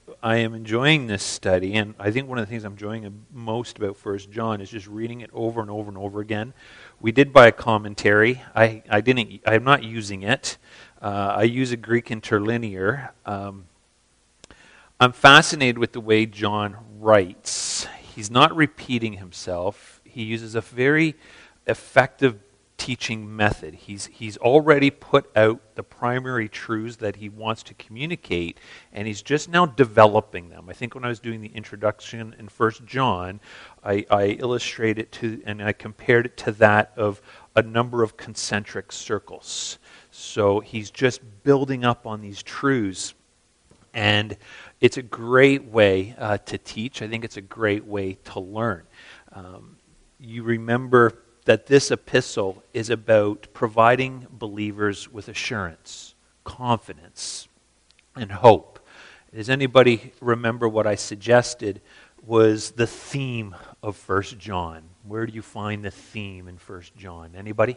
I am enjoying this study, and I think one of the things I'm enjoying most about First John is just reading it over and over and over again. We did buy a commentary. I'm not using it. I use a Greek interlinear. I'm fascinated with the way John writes. He's not repeating himself. He uses a very effective teaching method. He's already put out the primary truths that he wants to communicate, and he's just now developing them. I think when I was doing the introduction in First John, I illustrated and I compared it to that of a number of concentric circles. So he's just building up on these truths, and it's a great way to teach. I think it's a great way to learn. You remember that this epistle is about providing believers with assurance, confidence, and hope. Does anybody remember what I suggested was the theme of 1 John? Where do you find the theme in 1 John? Anybody?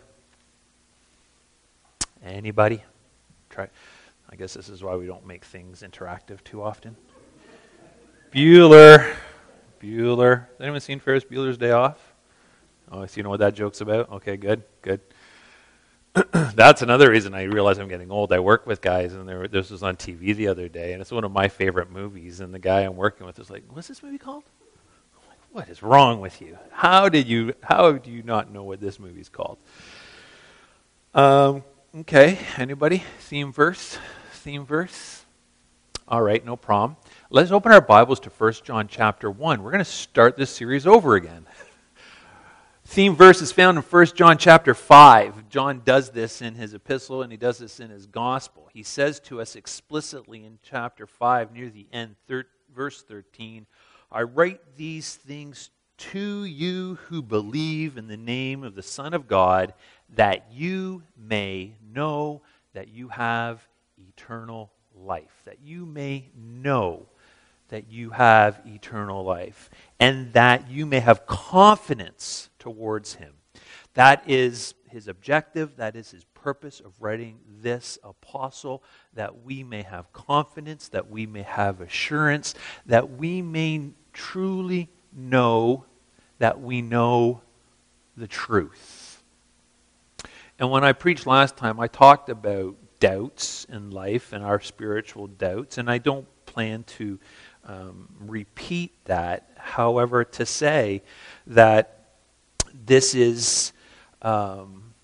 Anybody? Try. I guess this is why we don't make things interactive too often. Bueller. Has anyone seen Ferris Bueller's Day Off? Oh, so you know what that joke's about? Okay, good. That's another reason I realize I'm getting old. I work with guys, and this was on TV the other day, and it's one of my favorite movies, and the guy I'm working with is like, what's this movie called? I'm like, what is wrong with you? How do you not know what this movie's called? Okay, anybody? Theme verse? All right, no problem. Let's open our Bibles to 1 John chapter 1. We're going to start this series over again. Theme verse is found in 1 John chapter 5. John does this in his epistle, and he does this in his gospel. He says to us explicitly in chapter 5, near the end, verse 13, I write these things to you who believe in the name of the Son of God, that you may know that you have eternal life. That you may know that you have eternal life, and that you may have confidence towards him. That is his objective, that is his purpose of writing this epistle, that we may have confidence, that we may have assurance, that we may truly know that we know the truth. And when I preached last time, I talked about doubts in life and our spiritual doubts, and I don't plan to repeat that. However, to say that this is a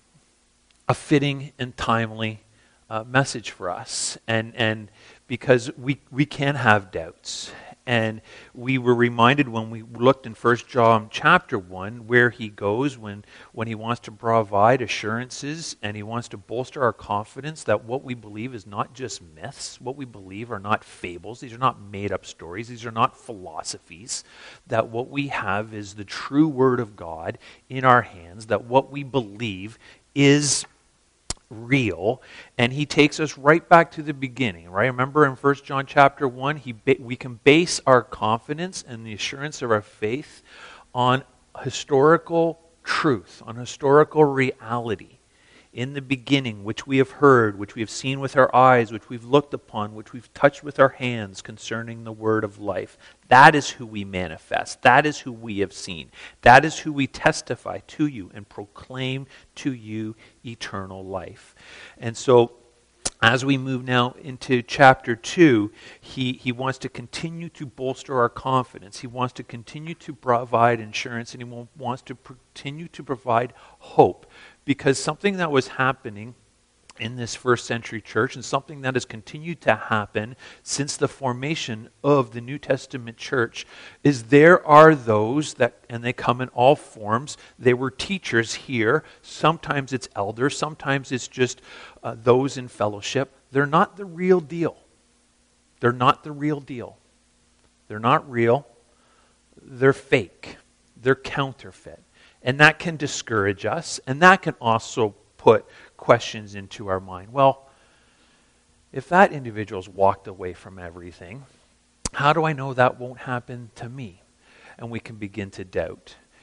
fitting and timely message for us, and because we can have doubts. And we were reminded when we looked in 1 John chapter 1 where he goes when he wants to provide assurances and he wants to bolster our confidence that what we believe is not just myths. What we believe are not fables. These are not made-up stories. These are not philosophies. That what we have is the true Word of God in our hands. That what we believe is real, and he takes us right back to the beginning, right? Remember in 1 John chapter 1, we can base our confidence and the assurance of our faith on historical truth, on historical reality. In the beginning, which we have heard, which we have seen with our eyes, which we've looked upon, which we've touched with our hands concerning the word of life. That is who we manifest. That is who we have seen. That is who we testify to you and proclaim to you eternal life. And so, as we move now into chapter 2, he wants to continue to bolster our confidence. He wants to continue to provide assurance, and he wants to continue to provide hope. Because something that was happening in this first century church, and something that has continued to happen since the formation of the New Testament church, is there are those that, and they come in all forms, they were teachers here, sometimes it's elders, sometimes it's just those in fellowship. They're not the real deal. They're not the real deal. They're not real. They're fake. They're counterfeit. And that can discourage us, and that can also put questions into our mind. Well, if that individual's walked away from everything, how do I know that won't happen to me? And we can begin to doubt.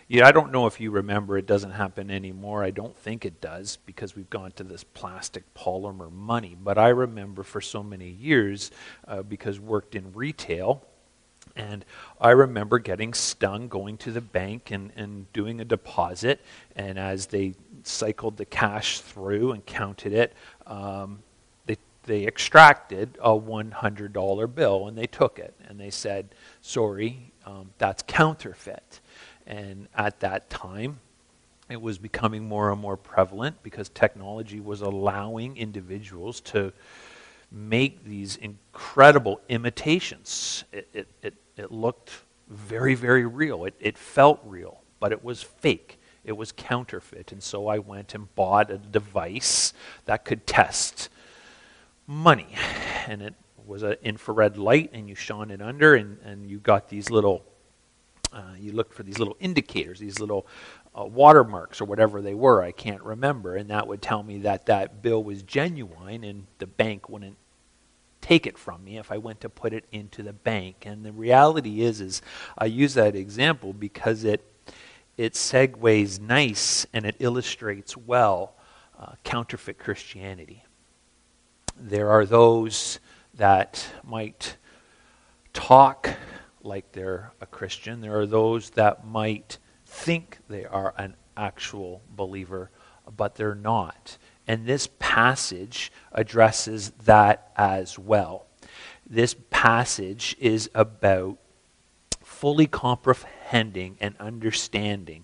Yeah, I don't know if you remember, it doesn't happen anymore. I don't think it does because we've gone to this plastic polymer money. But I remember for so many years, because worked in retail, and I remember getting stung going to the bank and doing a deposit, and as they cycled the cash through and counted it, they extracted a $100 bill and they took it and they said, sorry, that's counterfeit. And at that time, it was becoming more and more prevalent because technology was allowing individuals to make these incredible imitations. It looked very, very real. It felt real, but it was fake. It was counterfeit. And so I went and bought a device that could test money. And it was an infrared light, and you shone it under, and you got these little, you looked for these little indicators, these little watermarks or whatever they were, I can't remember, and that would tell me that that bill was genuine, and the bank wouldn't take it from me if I went to put it into the bank. And the reality is I use that example because it segues nice and it illustrates well counterfeit Christianity. There are those that might talk like they're a Christian. There are those that might think they are an actual believer, but they're not. And this passage addresses that as well. This passage is about fully comprehending and understanding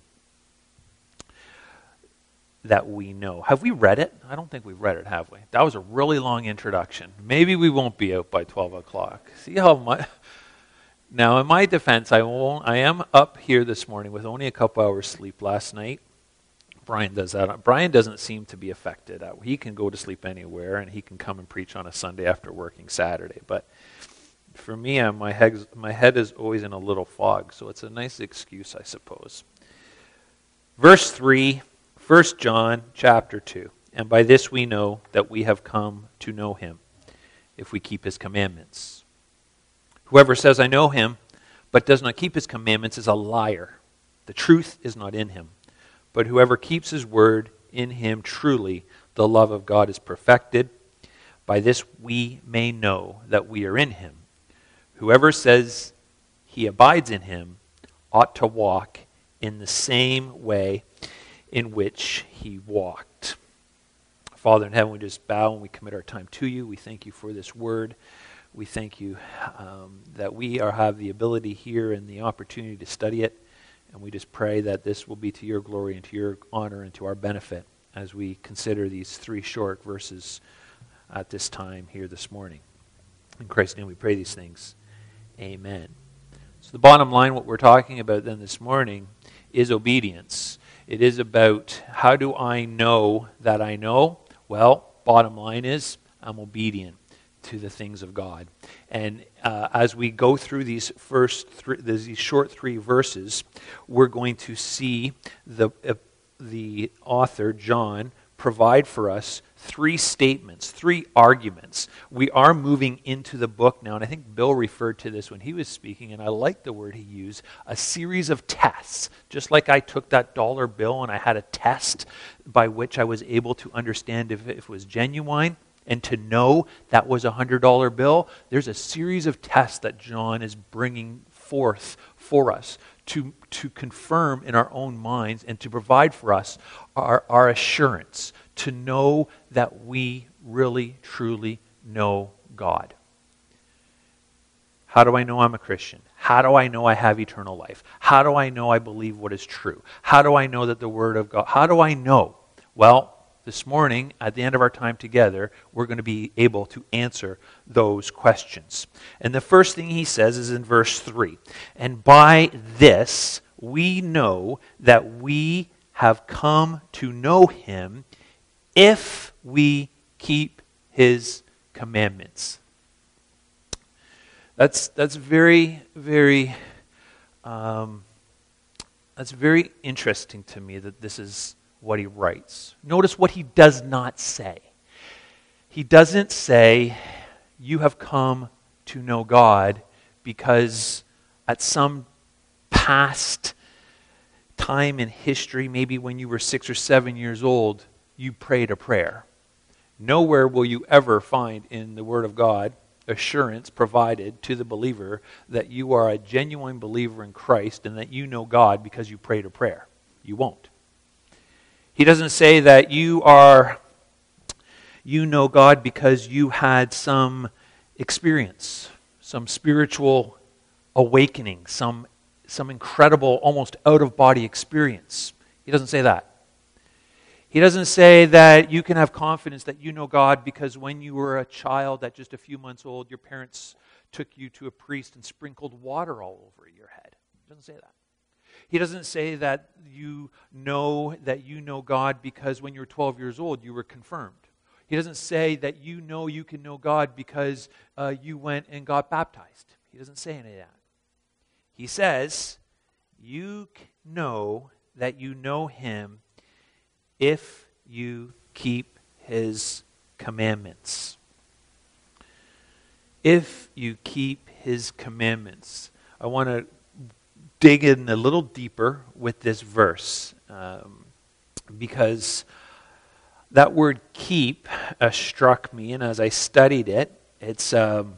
that we know. Have we read it? I don't think we've read it, have we? That was a really long introduction. Maybe we won't be out by 12 o'clock. See how much... Now, in my defense, I am up here this morning with only a couple hours sleep last night. Brian does that. Brian doesn't seem to be affected. He can go to sleep anywhere, and he can come and preach on a Sunday after working Saturday. But for me, my head is always in a little fog, so it's a nice excuse, I suppose. Verse 3, 1 John chapter 2. And by this we know that we have come to know him, if we keep his commandments. Whoever says, I know him, but does not keep his commandments is a liar. The truth is not in him. But whoever keeps his word, in him truly the love of God is perfected. By this we may know that we are in him. Whoever says he abides in him ought to walk in the same way in which he walked. Father in heaven, we just bow and we commit our time to you. We thank you for this word. We thank you that we have the ability here and the opportunity to study it. And we just pray that this will be to your glory and to your honor and to our benefit as we consider these 3 short verses at this time here this morning. In Christ's name we pray these things. Amen. So the bottom line, what we're talking about then this morning, is obedience. It is about how do I know that I know? Well, bottom line is I'm obedient to the things of God. And as we go through these these short 3 verses, we're going to see the author, John, provide for us 3 statements, 3 arguments. We are moving into the book now, and I think Bill referred to this when he was speaking, and I like the word he used, a series of tests. Just like I took that dollar bill and I had a test by which I was able to understand if it was genuine, and to know that was a $100 bill. There's a series of tests that John is bringing forth for us to confirm in our own minds and to provide for us our assurance, to know that we really, truly know God. How do I know I'm a Christian? How do I know I have eternal life? How do I know I believe what is true? How do I know that the Word of God, how do I know? Well, this morning, at the end of our time together, we're going to be able to answer those questions. And the first thing he says is in verse 3. And by this we know that we have come to know him if we keep his commandments. That's very, very that's very interesting to me that this is what he writes. Notice what he does not say. He doesn't say, you have come to know God because at some past time in history, maybe when you were 6 or 7 years old, you prayed a prayer. Nowhere will you ever find in the Word of God assurance provided to the believer that you are a genuine believer in Christ and that you know God because you prayed a prayer. You won't. He doesn't say that you know God because you had some experience, some spiritual awakening, some incredible, almost out-of-body experience. He doesn't say that. He doesn't say that you can have confidence that you know God because when you were a child at just a few months old, your parents took you to a priest and sprinkled water all over your head. He doesn't say that. He doesn't say that you know God because when you were 12 years old, you were confirmed. He doesn't say that you can know God because you went and got baptized. He doesn't say any of that. He says, you know that you know Him if you keep His commandments. If you keep His commandments. I want to dig in a little deeper with this verse because that word keep struck me, and as I studied it, it's the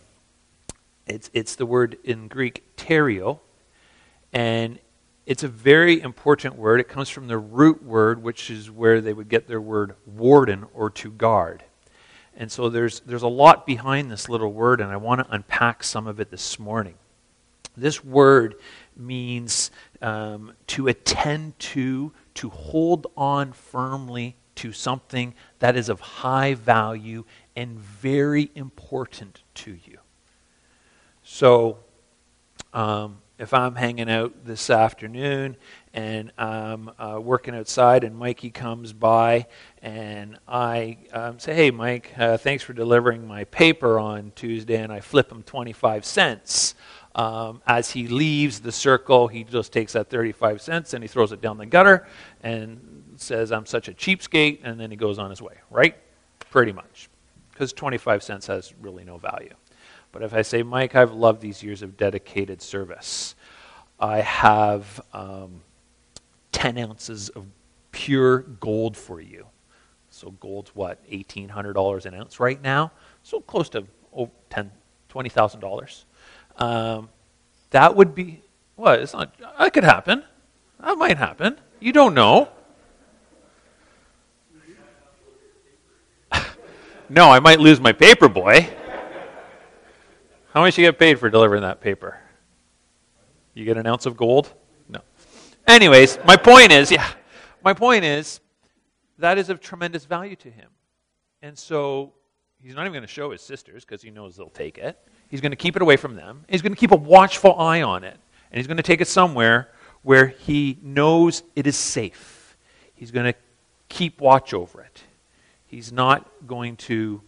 word in Greek terio, and it's a very important word. It comes from the root word, which is where they would get their word warden or to guard. And so there's a lot behind this little word, and I want to unpack some of it this morning. This word means to attend to hold on firmly to something that is of high value and very important to you. So, if I'm hanging out this afternoon and I'm working outside and Mikey comes by and I say, hey Mike, thanks for delivering my paper on Tuesday, and I flip him 25 cents. As he leaves the circle, he just takes that 35 cents and he throws it down the gutter and says, I'm such a cheapskate, and then he goes on his way, right? Pretty much. Because 25 cents has really no value. But if I say, Mike, I've loved these years of dedicated service. I have 10 ounces of pure gold for you. So gold's what, $1,800 an ounce right now? So close to $20,000. That would be, what, it's not, that could happen. That might happen. You don't know. No, I might lose my paper boy. How much you get paid for delivering that paper? You get an ounce of gold? No. Anyways, my point is that is of tremendous value to him. And so he's not even going to show his sisters because he knows they'll take it. He's going to keep it away from them. He's going to keep a watchful eye on it. And he's going to take it somewhere where he knows it is safe. He's going to keep watch over it. He's not going to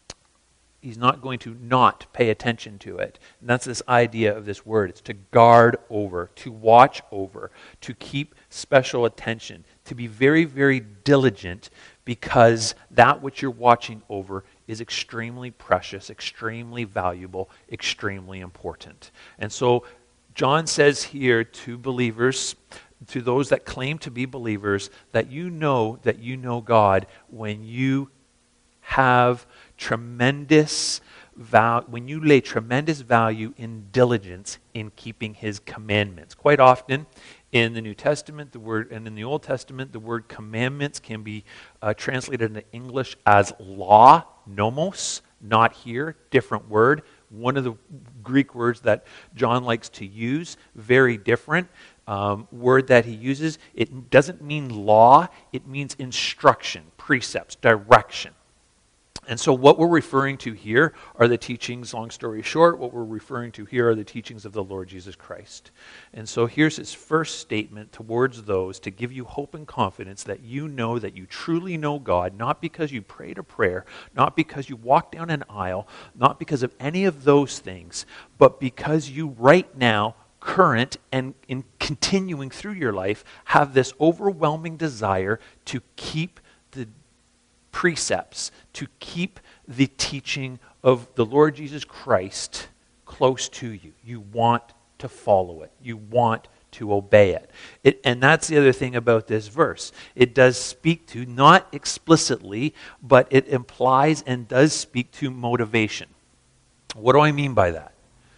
not pay attention to it. And that's this idea of this word. It's to guard over, to watch over, to keep special attention, to be very, very diligent, because that which you're watching over is extremely precious, extremely valuable, extremely important. And so John says here to believers, to those that claim to be believers, that you know God when you have tremendous when you lay tremendous value in diligence in keeping His commandments. Quite often in the New Testament, the word, and in the Old Testament, the word commandments can be translated into English as law, nomos, not here, different word. One of the Greek words that John likes to use, very different word that he uses. It doesn't mean law, it means instruction, precepts, direction. And so what we're referring to here are the teachings, long story short, what we're referring to here are the teachings of the Lord Jesus Christ. And so here's his first statement towards those to give you hope and confidence that you truly know God, not because you prayed a prayer, not because you walked down an aisle, not because of any of those things, but because you right now, current and in continuing through your life, have this overwhelming desire to keep the precepts, to keep the teaching of the Lord Jesus Christ close to you. You want to follow it. You want to obey it. And that's the other thing about this verse. It does speak to, not explicitly, but it implies and does speak to motivation. What do I mean by that?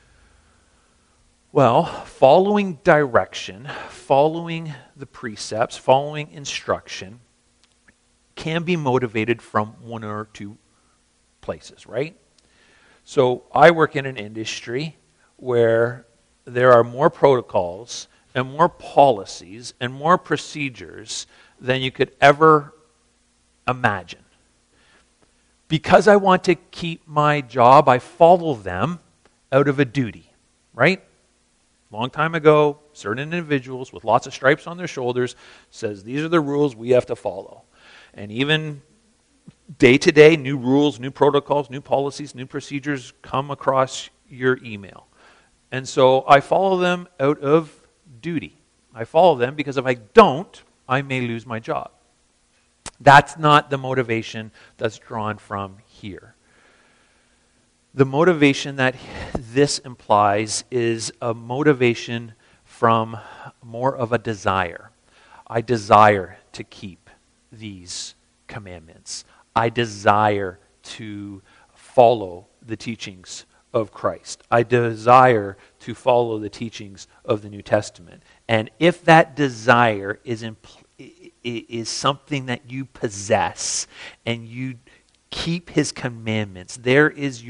Well, following direction, following the precepts, following instruction can be motivated from one or two places, right? So I work in an industry where there are more protocols and more policies and more procedures than you could ever imagine. Because I want to keep my job, I follow them out of a duty, right? Long time ago, certain individuals with lots of stripes on their shoulders says these are the rules we have to follow. And even day to day, new rules, new protocols, new policies, new procedures come across your email. And so I follow them out of duty. I follow them because if I don't, I may lose my job. That's not the motivation that's drawn from here. The motivation that this implies is a motivation from more of a desire. I desire to keep these commandments. I desire to follow the teachings of Christ. I desire to follow the teachings of the New Testament. And if that desire is something that you possess and you keep his commandments, there is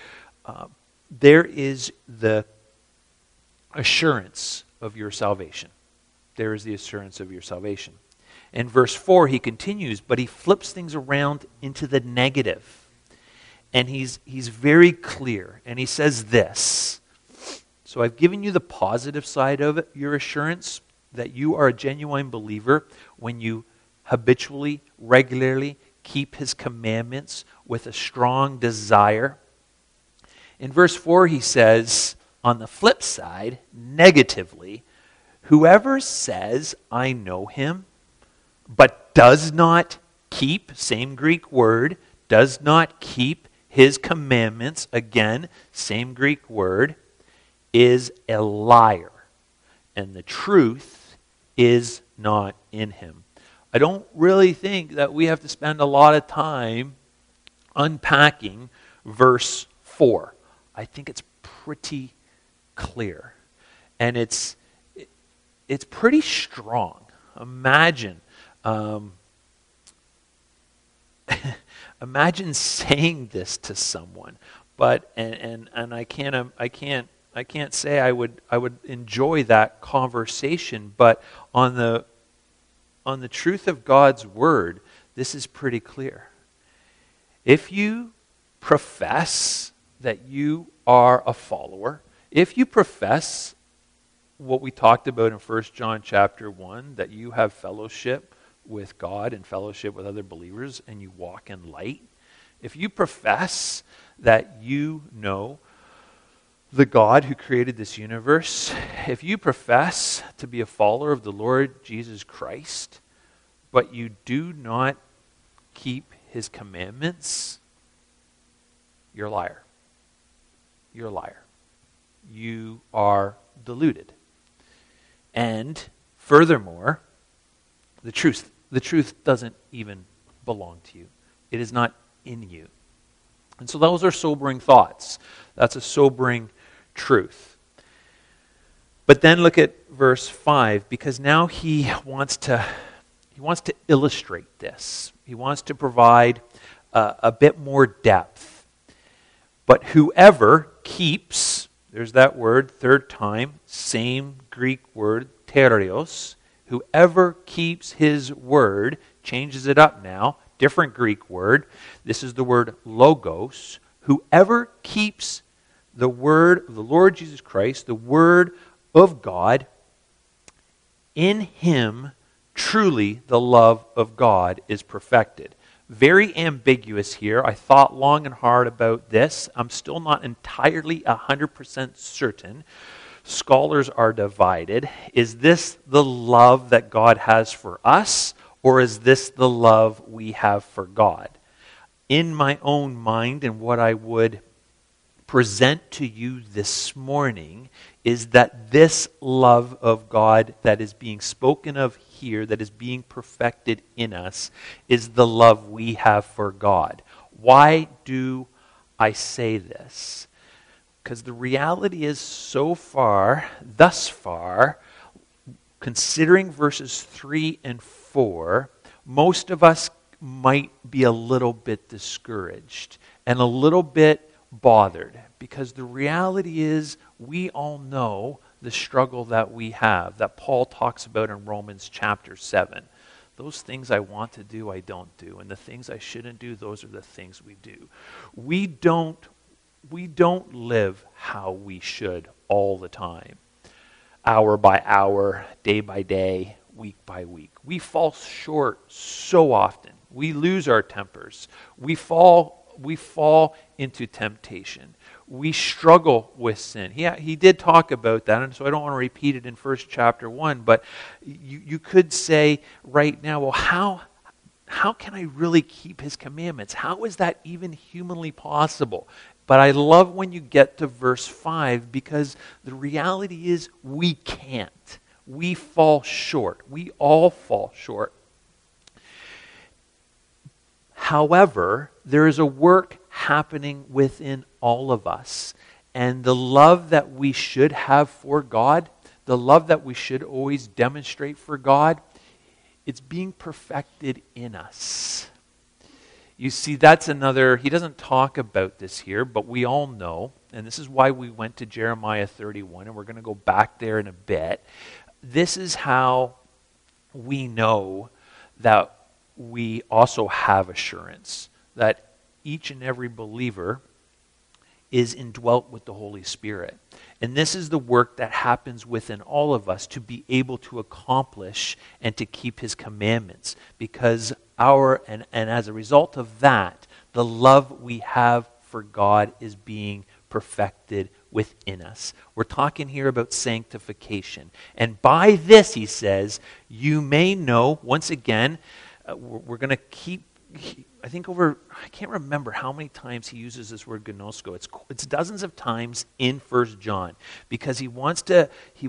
the assurance of your salvation. There is the assurance of your salvation. In verse 4, he continues, but he flips things around into the negative. And he's very clear. And he says this. So I've given you the positive side of it, your assurance that you are a genuine believer when you habitually, regularly keep his commandments with a strong desire. In verse 4, he says, on the flip side, negatively, whoever says, I know him, but does not keep, same Greek word, does not keep his commandments, again, same Greek word, is a liar, and the truth is not in him. I don't really think that we have to spend a lot of time unpacking verse 4. I think it's pretty clear. And it's pretty strong. Imagine imagine saying this to someone. But and I can't say I would enjoy that conversation, but on the truth of God's word, this is pretty clear. If you profess that you are a follower, if you profess what we talked about in 1 John chapter 1, that you have fellowship with God and fellowship with other believers and you walk in light, if you profess that you know the God who created this universe, if you profess to be a follower of the Lord Jesus Christ, but you do not keep his commandments, you're a liar. You're a liar. You are deluded. And furthermore, the truth doesn't even belong to you. It is not in you. And so those are sobering thoughts. That's a sobering truth. But then look at verse 5, because now he wants to illustrate this. He wants to provide a bit more depth. But whoever keeps, there's that word, third time, same Greek word, terios. Whoever keeps his word, changes it up now, different Greek word. This is the word logos. Whoever keeps the word of the Lord Jesus Christ, the word of God, in him truly the love of God is perfected. Very ambiguous here. I thought long and hard about this. I'm still not entirely 100% certain. Scholars are divided. Is this the love that God has for us, or is this the love we have for God? In my own mind, and what I would present to you this morning is that this love of God that is being spoken of here, that is being perfected in us, is the love we have for God. Why do I say this? Because the reality is thus far, considering verses 3 and 4, most of us might be a little bit discouraged and a little bit bothered, because the reality is we all know the struggle that we have, that Paul talks about in Romans chapter 7. Those things I want to do, I don't do. And the things I shouldn't do, those are the things we do. We don't live how we should all the time. Hour by hour, day by day, week by week. We fall short so often. We lose our tempers. We fall into temptation. We struggle with sin. He did talk about that, and so I don't want to repeat it in first chapter 1, but you could say right now, well, how can I really keep his commandments? How is that even humanly possible? But I love when you get to verse 5, because the reality is we can't. We fall short. We all fall short. However, there is a work happening within all of us. And the love that we should have for God, the love that we should always demonstrate for God, it's being perfected in us. You see, that's another, he doesn't talk about this here, but we all know, and this is why we went to Jeremiah 31, and we're going to go back there in a bit. This is how we know that we also have assurance that each and every believer is indwelt with the Holy Spirit. And this is the work that happens within all of us to be able to accomplish and to keep his commandments. Because and as a result of that, the love we have for God is being perfected within us. We're talking here about sanctification. And by this, he says, you may know, once again, we're going to keep, I can't remember how many times he uses this word gnosko. It's dozens of times in 1 John, because he wants to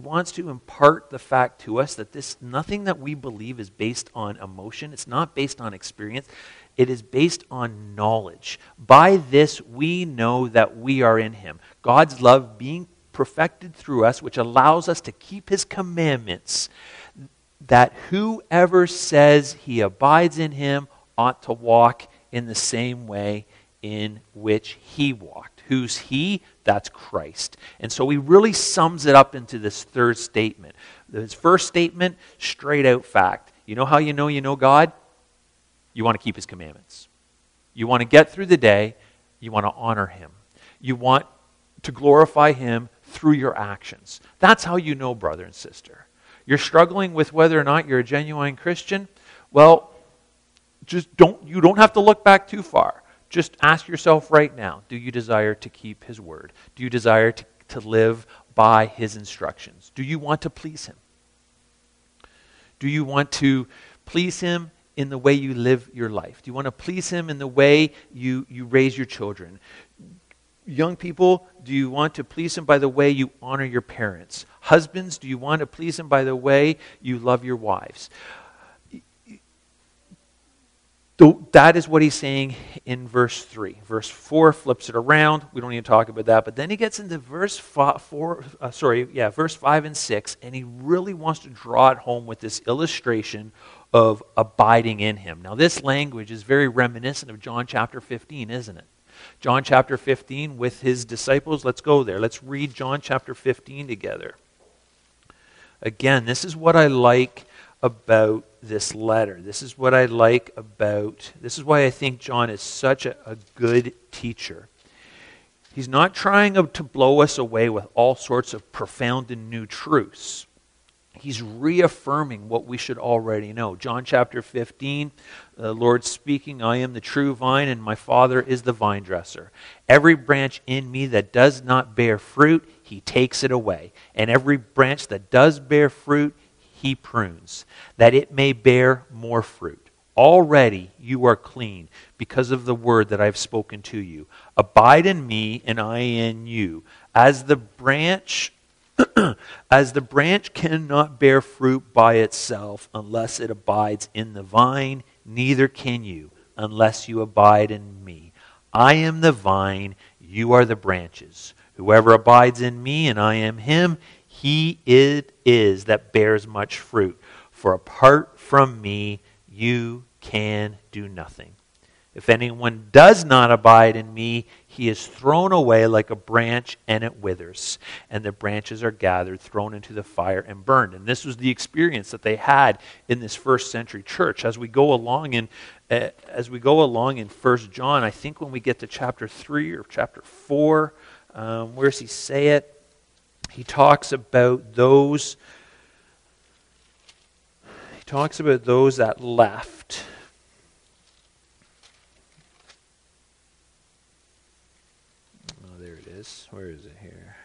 impart the fact to us that nothing that we believe is based on emotion. It's not based on experience. It is based on knowledge. By this we know that we are in him. God's love being perfected through us, which allows us to keep his commandments, that whoever says he abides in him ought to walk in the same way in which he walked. Who's he? That's Christ. And so he really sums it up into this third statement. His first statement, straight out fact. You know how you know God? You want to keep his commandments. You want to get through the day. You want to honor him. You want to glorify him through your actions. That's how you know, brother and sister. You're struggling with whether or not you're a genuine Christian? Well, you don't have to look back too far. Just ask yourself right now, do you desire to keep his word? Do you desire to live by his instructions? Do you want to please him? Do you want to please him in the way you live your life? Do you want to please him in the way you raise your children? Young people, do you want to please him by the way you honor your parents? Husbands, do you want to please him by the way you love your wives? That is what he's saying in verse 3. Verse 4 flips it around. We don't need to talk about that. But then he gets into verse 5 and 6, and he really wants to draw it home with this illustration of abiding in him. Now, this language is very reminiscent of John chapter 15, isn't it? John chapter 15 with his disciples. Let's go there. Let's read John chapter 15 together. Again, this is what I like about this letter. This is why I think John is such a good teacher. He's not trying to blow us away with all sorts of profound and new truths. He's reaffirming what we should already know. John chapter 15, the Lord speaking, I am the true vine and my Father is the vine dresser. Every branch in me that does not bear fruit, he takes it away. And every branch that does bear fruit, he prunes, that it may bear more fruit. Already you are clean because of the word that I've spoken to you. Abide in me and I in you. As the branch As the branch cannot bear fruit by itself unless it abides in the vine, neither can you unless you abide in me. I am the vine, you are the branches. Whoever abides in me and I am him, he it is that bears much fruit. For apart from me, you can do nothing. If anyone does not abide in me, he is thrown away like a branch and it withers. And the branches are gathered, thrown into the fire and burned. And this was the experience that they had in this first century church. As we go along in 1 John, I think when we get to chapter 3 or chapter 4, where does he say it? He talks about those that left. Where is it here?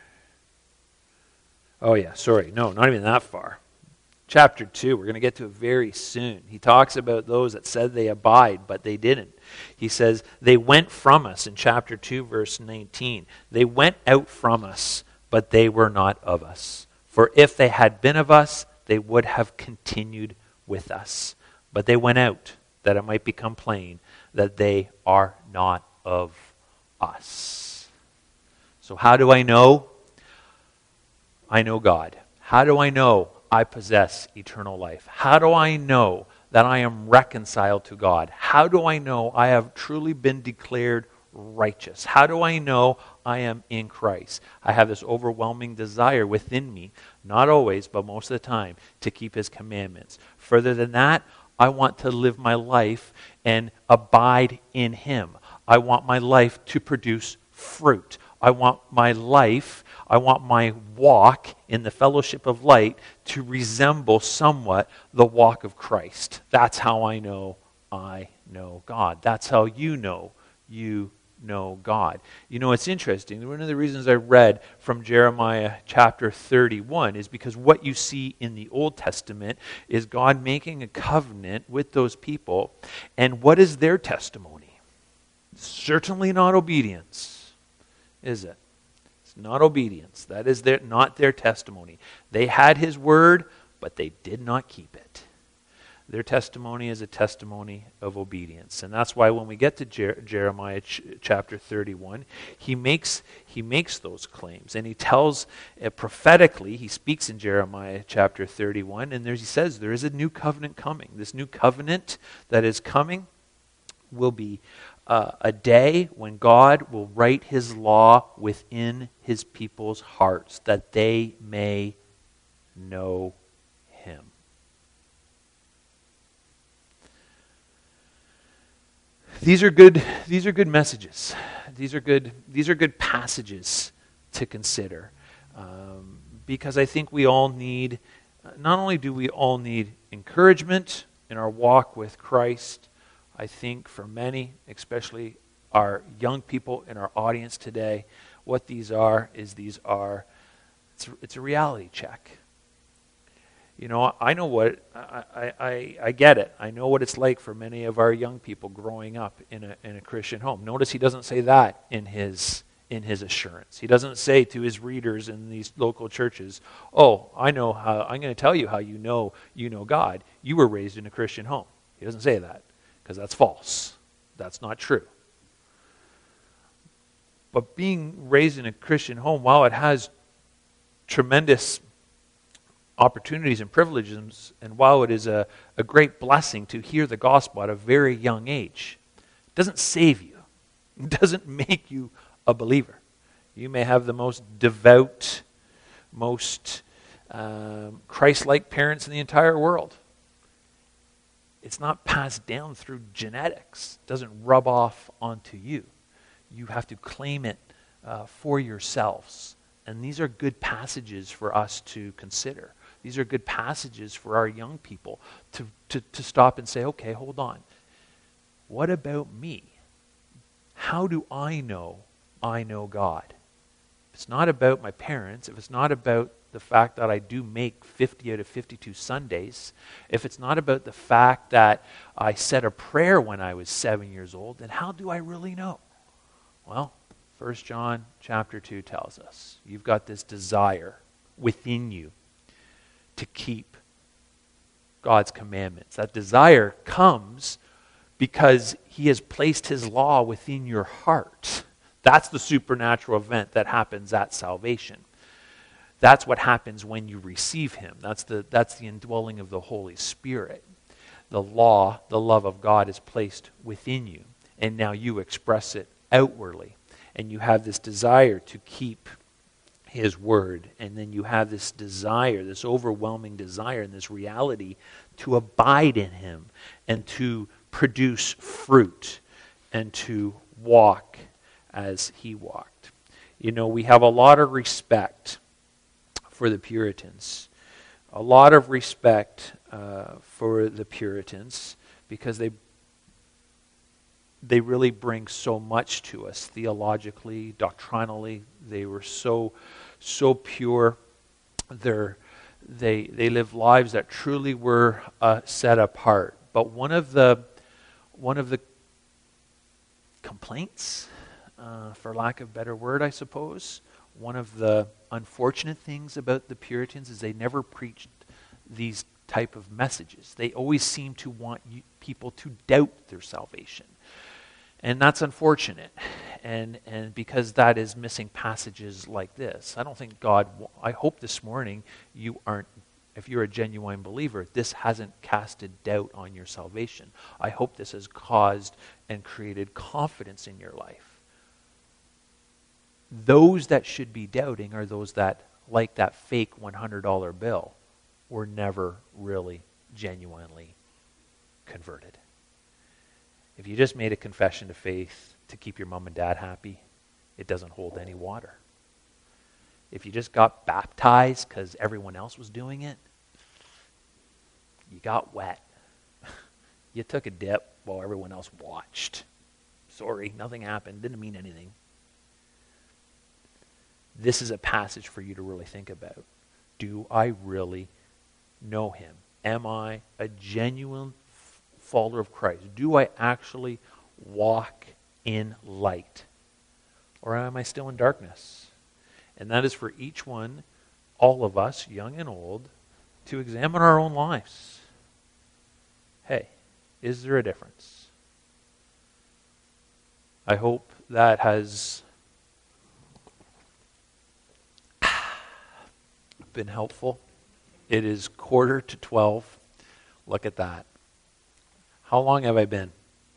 Oh yeah, sorry. No, not even that far. Chapter 2, we're going to get to it very soon. He talks about those that said they abide, but they didn't. He says, they went from us in chapter 2, verse 19. They went out from us, but they were not of us. For if they had been of us, they would have continued with us. But they went out, that it might become plain that they are not of us. So how do I know? I know God. How do I know I possess eternal life? How do I know that I am reconciled to God? How do I know I have truly been declared righteous? How do I know I am in Christ? I have this overwhelming desire within me, not always, but most of the time, to keep his commandments. Further than that, I want to live my life and abide in him. I want my life to produce fruit. I want my walk in the fellowship of light to resemble somewhat the walk of Christ. That's how I know God. That's how you know God. You know, it's interesting. One of the reasons I read from Jeremiah chapter 31 is because what you see in the Old Testament is God making a covenant with those people. And what is their testimony? Certainly not obedience. Is it? It's not obedience. That is not their testimony. They had his word, but they did not keep it. Their testimony is a testimony of obedience. And that's why when we get to Jeremiah chapter 31, he makes those claims. And he tells prophetically, he speaks in Jeremiah chapter 31, and he says there is a new covenant coming. This new covenant that is coming will be a day when God will write his law within his people's hearts, that they may know him. These are good messages. These are good passages to consider, because I think we all need. Not only do we all need encouragement in our walk with Christ, I think for many, especially our young people in our audience today, what it's a reality check. You know, I know what, I get it. I know what it's like for many of our young people growing up in a Christian home. Notice he doesn't say that in his assurance. He doesn't say to his readers in these local churches, oh, I'm going to tell you how you know God. You were raised in a Christian home. He doesn't say that. Because that's false. That's not true. But being raised in a Christian home, while it has tremendous opportunities and privileges, and while it is a great blessing to hear the gospel at a very young age, it doesn't save you. It doesn't make you a believer. You may have the most devout, most Christ-like parents in the entire world. It's not passed down through genetics. It doesn't rub off onto you. You have to claim it for yourselves. And these are good passages for us to consider. These are good passages for our young people to stop and say, okay, hold on. What about me? How do I know God? If it's not about my parents, if it's not about the fact that I do make 50 out of 52 Sundays, if it's not about the fact that I said a prayer when I was 7 years old, then how do I really know? Well, 1 John chapter 2 tells us, you've got this desire within you to keep God's commandments. That desire comes because he has placed his law within your heart. That's the supernatural event that happens at salvation. That's what happens when you receive him. That's the indwelling of the Holy Spirit. The law, the love of God is placed within you, and now you express it outwardly. And you have this desire to keep his word, and then you have this desire, this overwhelming desire and this reality to abide in him and to produce fruit and to walk as he walked. You know, we have a lot of respect for the Puritans. A lot of respect for the Puritans because they really bring so much to us theologically, doctrinally. They were so pure. They lived lives that truly were set apart. But one of the complaints, for lack of a better word, I suppose, one of the unfortunate things about the Puritans is they never preached these type of messages. They always seem to want people to doubt their salvation. And that's unfortunate. And because that is missing passages like this. I don't think I hope this morning if you're a genuine believer, this hasn't casted doubt on your salvation. I hope this has caused and created confidence in your life. Those that should be doubting are those that, like that fake $100 bill, were never really genuinely converted. If you just made a confession of faith to keep your mom and dad happy, it doesn't hold any water. If you just got baptized because everyone else was doing it, you got wet. You took a dip while everyone else watched. Sorry, nothing happened. Didn't mean anything. This is a passage for you to really think about. Do I really know him? Am I a genuine follower of Christ? Do I actually walk in light? Or am I still in darkness? And that is for each one, all of us, young and old, to examine our own lives. Hey, is there a difference? I hope that has been helpful. It is 11:45. Look at that. How long have I been?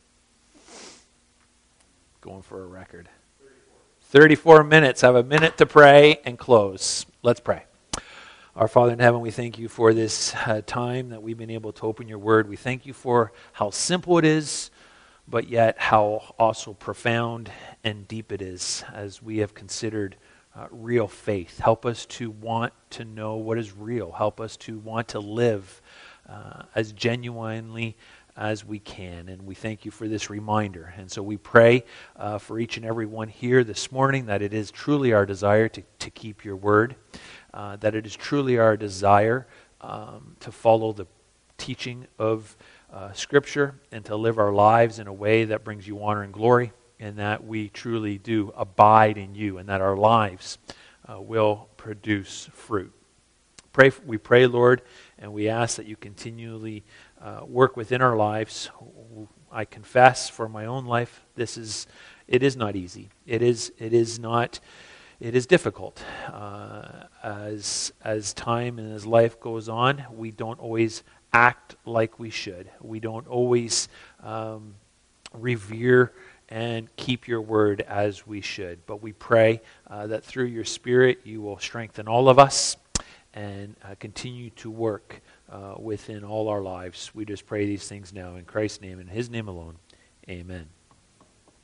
Going for a record. 34 minutes. I have a minute to pray and close. Let's pray. Our Father in heaven, we thank you for this time that we've been able to open your word. We thank you for how simple it is, but yet how also profound and deep it is as we have considered real faith. Help us to want to know what is real. Help us to want to live as genuinely as we can. And we thank you for this reminder. And so we pray for each and every one here this morning that it is truly our desire to keep your word, that it is truly our desire to follow the teaching of Scripture and to live our lives in a way that brings you honor and glory, and that we truly do abide in you, and that our lives will produce fruit. We pray, Lord, and we ask that you continually work within our lives. I confess for my own life, it is not easy. It is difficult. As time and as life goes on, we don't always act like we should. We don't always revere and keep your word as we should. But we pray that through your Spirit you will strengthen all of us and continue to work within all our lives. We just pray these things now in Christ's name and his name alone. Amen.